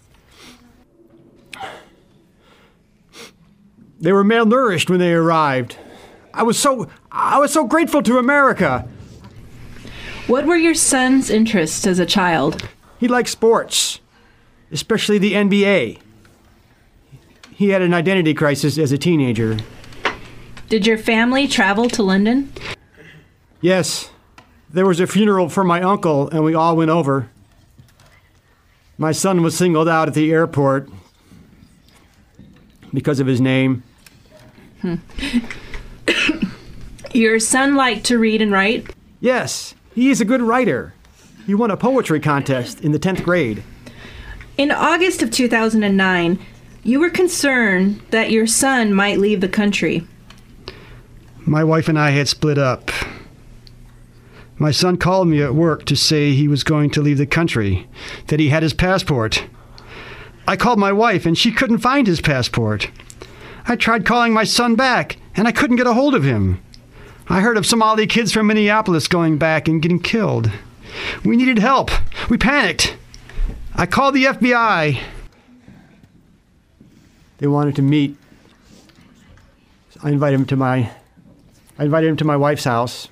They were malnourished when they arrived. I was so grateful to America. What were your son's interests as a child? He liked sports, especially the NBA. He had an identity crisis as a teenager. Did your family travel to London? Yes. There was a funeral for my uncle, and we all went over. My son was singled out at the airport because of his name. Your son liked to read and write? Yes, he is a good writer. He won a poetry contest in the 10th grade. In August of 2009, you were concerned that your son might leave the country. My wife and I had split up. My son called me at work to say he was going to leave the country, that he had his passport. I called my wife and she couldn't find his passport. I tried calling my son back and I couldn't get a hold of him. I heard of Somali kids from Minneapolis going back and getting killed. We needed help. We panicked. I called the FBI. They wanted to meet. I invited him to my wife's house.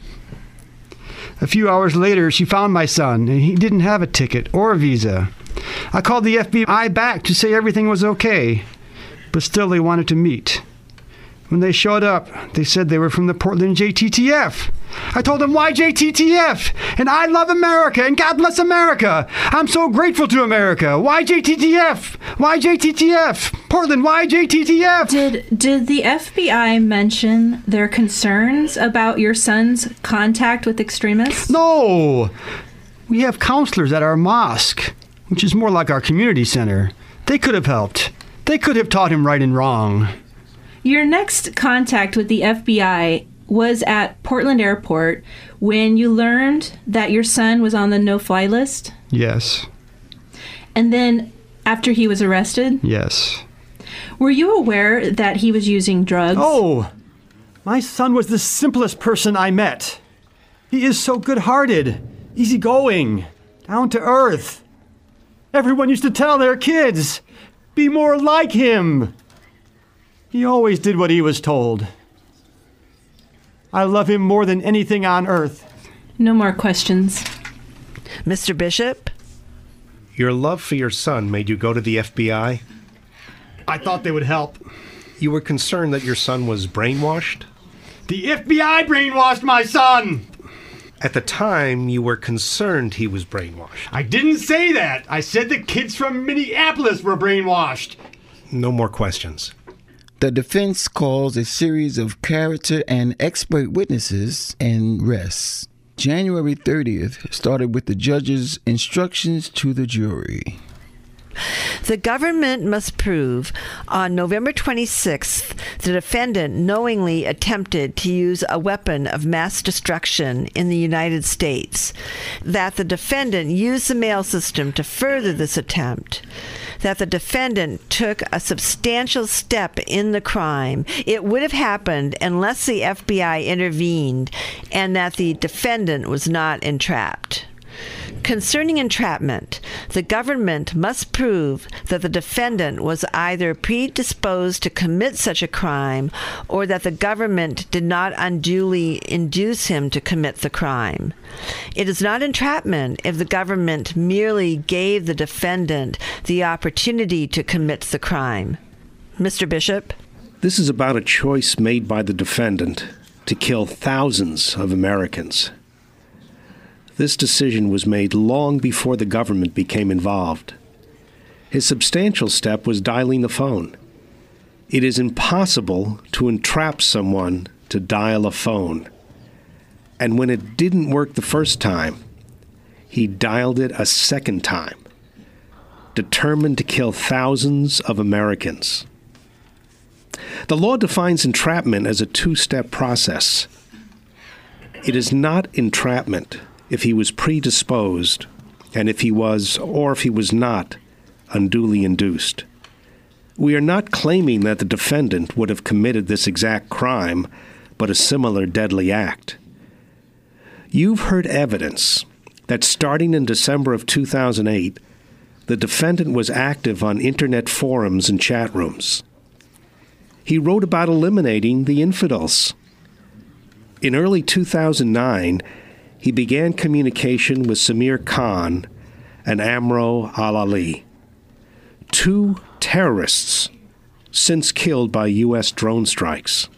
A few hours later, she found my son, and he didn't have a ticket or a visa. I called the FBI back to say everything was okay, but still they wanted to meet. When they showed up, they said they were from the Portland JTTF. I told them, why JTTF? And I love America, and God bless America. I'm so grateful to America. Why JTTF? Why JTTF? Portland, why JTTF? Did the FBI mention their concerns about your son's contact with extremists? No. We have counselors at our mosque, which is more like our community center. They could have helped. They could have taught him right and wrong. Your next contact with the FBI was at Portland Airport when you learned that your son was on the no-fly list? Yes. And then after he was arrested? Yes. Were you aware that he was using drugs? Oh, my son was the simplest person I met. He is so good-hearted, easygoing, down to earth. Everyone used to tell their kids, be more like him. He always did what he was told. I love him more than anything on earth. No more questions. Mr. Bishop? Your love for your son made you go to the FBI? I thought they would help. You were concerned that your son was brainwashed? The FBI brainwashed my son! At the time, you were concerned he was brainwashed. I didn't say that. I said the kids from Minneapolis were brainwashed. No more questions. The defense calls a series of character and expert witnesses and rests. January 30th started with the judge's instructions to the jury. The government must prove on November 26th the defendant knowingly attempted to use a weapon of mass destruction in the United States, that the defendant used the mail system to further this attempt, that the defendant took a substantial step in the crime. It would have happened unless the FBI intervened, and that the defendant was not entrapped. Concerning entrapment, the government must prove that the defendant was either predisposed to commit such a crime or that the government did not unduly induce him to commit the crime. It is not entrapment if the government merely gave the defendant the opportunity to commit the crime. Mr. Bishop? This is about a choice made by the defendant to kill thousands of Americans. This decision was made long before the government became involved. His substantial step was dialing the phone. It is impossible to entrap someone to dial a phone. And when it didn't work the first time, he dialed it a second time, determined to kill thousands of Americans. The law defines entrapment as a two-step process. It is not entrapment if he was predisposed, and if he was, or if he was not, unduly induced. We are not claiming that the defendant would have committed this exact crime, but a similar deadly act. You've heard evidence that starting in December of 2008, the defendant was active on internet forums and chat rooms. He wrote about eliminating the infidels. In early 2009, he began communication with Samir Khan and Amro al-Ali, two terrorists since killed by U.S. drone strikes.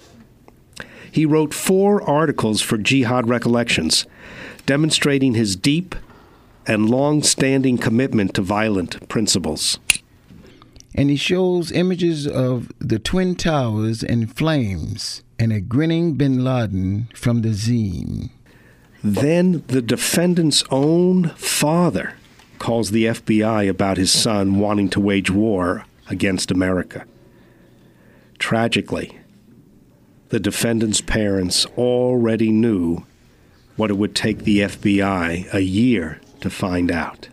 He wrote 4 articles for Jihad Recollections, demonstrating his deep and long-standing commitment to violent principles. And he shows images of the Twin Towers in flames and a grinning bin Laden from the zine. Then the defendant's own father calls the FBI about his son wanting to wage war against America. Tragically, the defendant's parents already knew what it would take the FBI a year to find out.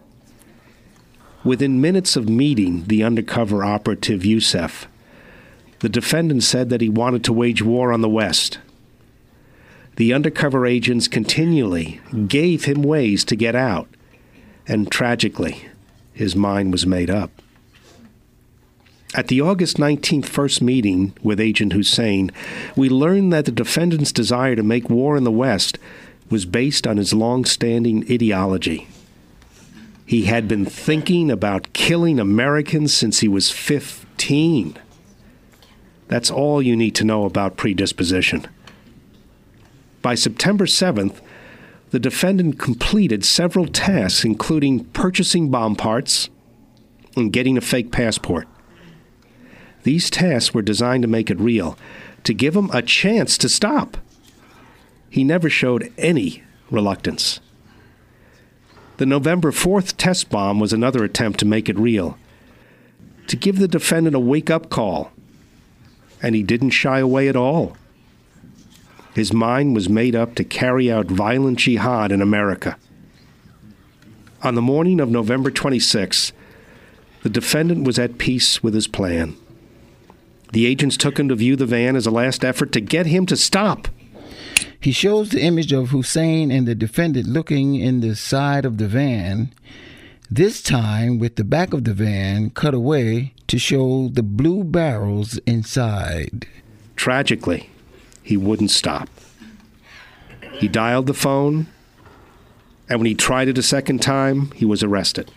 Within minutes of meeting the undercover operative Youssef, the defendant said that he wanted to wage war on the West. The undercover agents continually gave him ways to get out, and tragically, his mind was made up. At the August 19th first meeting with Agent Hussein, we learned that the defendant's desire to make war in the West was based on his long-standing ideology. He had been thinking about killing Americans since he was 15. That's all you need to know about predisposition. By September 7th, the defendant completed several tasks, including purchasing bomb parts and getting a fake passport. These tasks were designed to make it real, to give him a chance to stop. He never showed any reluctance. The November 4th test bomb was another attempt to make it real, to give the defendant a wake-up call. And he didn't shy away at all. His mind was made up to carry out violent jihad in America. On the morning of November 26, the defendant was at peace with his plan. The agents took him to view the van as a last effort to get him to stop. He shows the image of Hussein and the defendant looking in the side of the van, this time with the back of the van cut away to show the blue barrels inside. Tragically, he wouldn't stop. He dialed the phone, and when he tried it a second time, he was arrested.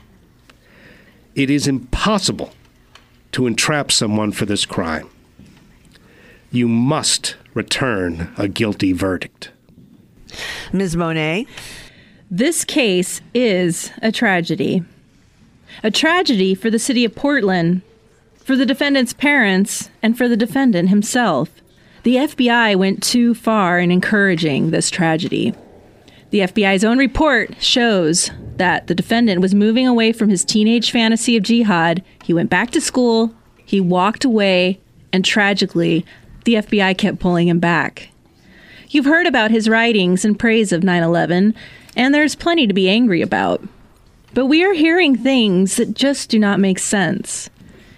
It is impossible to entrap someone for this crime. You must return a guilty verdict. Ms. Monet? This case is a tragedy. A tragedy for the city of Portland, for the defendant's parents, and for the defendant himself. The FBI went too far in encouraging this tragedy. The FBI's own report shows that the defendant was moving away from his teenage fantasy of jihad. He went back to school, he walked away, and tragically, the FBI kept pulling him back. You've heard about his writings in praise of 9/11, and there's plenty to be angry about. But we are hearing things that just do not make sense.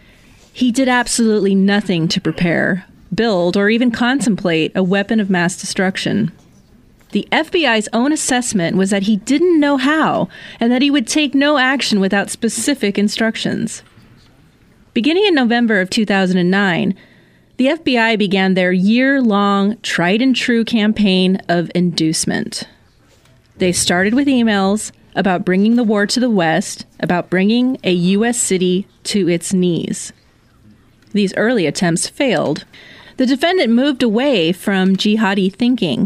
He did absolutely nothing to prepare, build, or even contemplate a weapon of mass destruction. The FBI's own assessment was that he didn't know how, and that he would take no action without specific instructions. Beginning in November of 2009, the FBI began their year-long, tried-and-true campaign of inducement. They started with emails about bringing the war to the West, about bringing a U.S. city to its knees. These early attempts failed. The defendant moved away from jihadi thinking.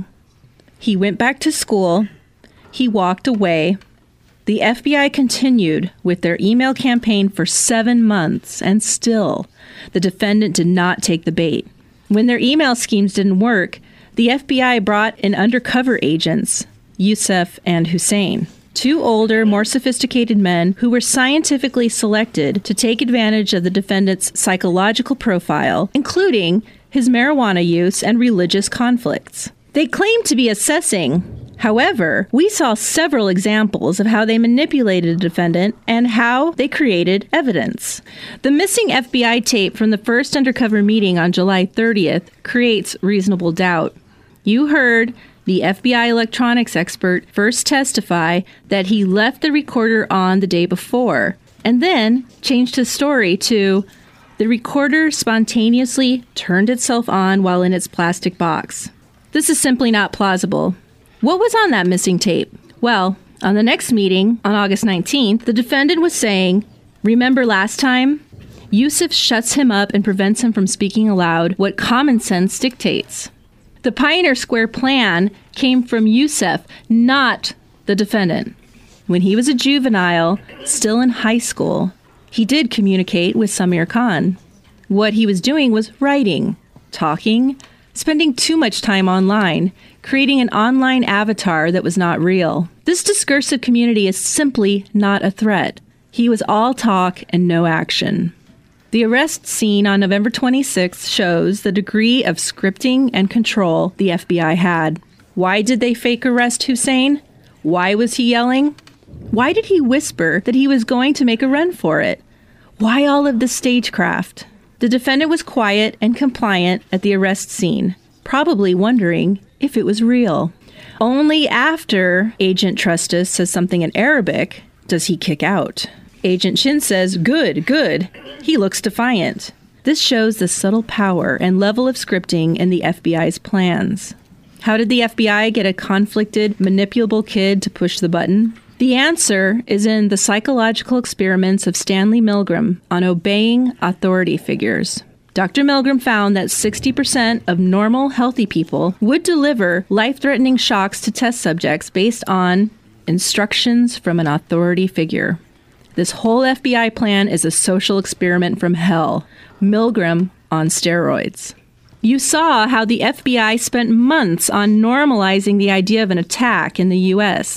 He went back to school. He walked away. The FBI continued with their email campaign for 7 months, and still, the defendant did not take the bait. When their email schemes didn't work, the FBI brought in undercover agents, Yusuf and Hussein, 2 older, more sophisticated men who were scientifically selected to take advantage of the defendant's psychological profile, including his marijuana use and religious conflicts. They claimed to be assessing. However, we saw several examples of how they manipulated a defendant and how they created evidence. The missing FBI tape from the first undercover meeting on July 30th creates reasonable doubt. You heard the FBI electronics expert first testify that he left the recorder on the day before, and then changed his story to, the recorder spontaneously turned itself on while in its plastic box. This is simply not plausible. What was on that missing tape? Well, on the next meeting, on August 19th, the defendant was saying, remember last time? Yusuf shuts him up and prevents him from speaking aloud what common sense dictates. The Pioneer Square plan came from Yusuf, not the defendant. When he was a juvenile, still in high school, he did communicate with Samir Khan. What he was doing was writing, talking, spending too much time online, creating an online avatar that was not real. This discursive community is simply not a threat. He was all talk and no action. The arrest scene on November 26th shows the degree of scripting and control the FBI had. Why did they fake arrest Hussein? Why was he yelling? Why did he whisper that he was going to make a run for it? Why all of the stagecraft? The defendant was quiet and compliant at the arrest scene, probably wondering if it was real. Only after Agent Trustus says something in Arabic does he kick out. Agent Shin says, good, good. He looks defiant. This shows the subtle power and level of scripting in the FBI's plans. How did the FBI get a conflicted, manipulable kid to push the button? The answer is in the psychological experiments of Stanley Milgram on obeying authority figures. Dr. Milgram found that 60% of normal, healthy people would deliver life-threatening shocks to test subjects based on instructions from an authority figure. This whole FBI plan is a social experiment from hell. Milgram on steroids. You saw how the FBI spent months on normalizing the idea of an attack in the U.S.,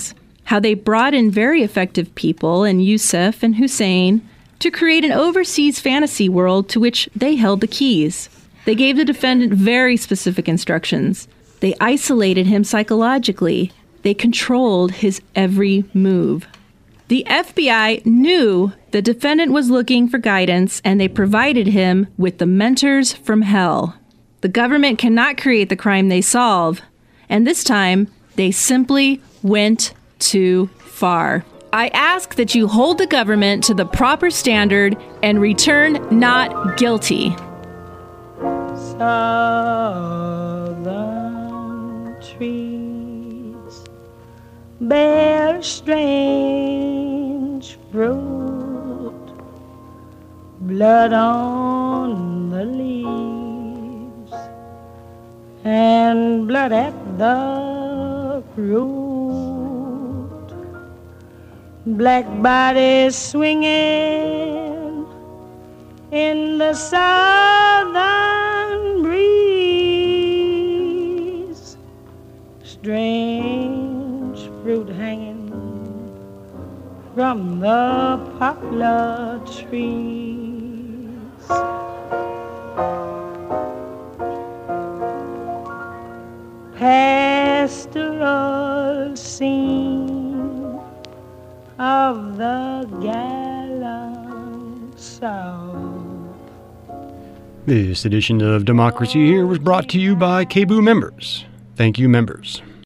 how they brought in very effective people in Yusuf and Hussein to create an overseas fantasy world to which they held the keys. They gave the defendant very specific instructions. They isolated him psychologically. They controlled his every move. The FBI knew the defendant was looking for guidance, and they provided him with the mentors from hell. The government cannot create the crime they solve, and this time, they simply went too far. I ask that you hold the government to the proper standard and return not guilty. Southern trees bear strange fruit, blood on the leaves, and blood at the root. Black bodies swinging in the southern breeze, strange fruit hanging from the poplar trees. Pastoral scene of the gallant South. This edition of Democracy Here was brought to you by KBOO members. Thank you, members.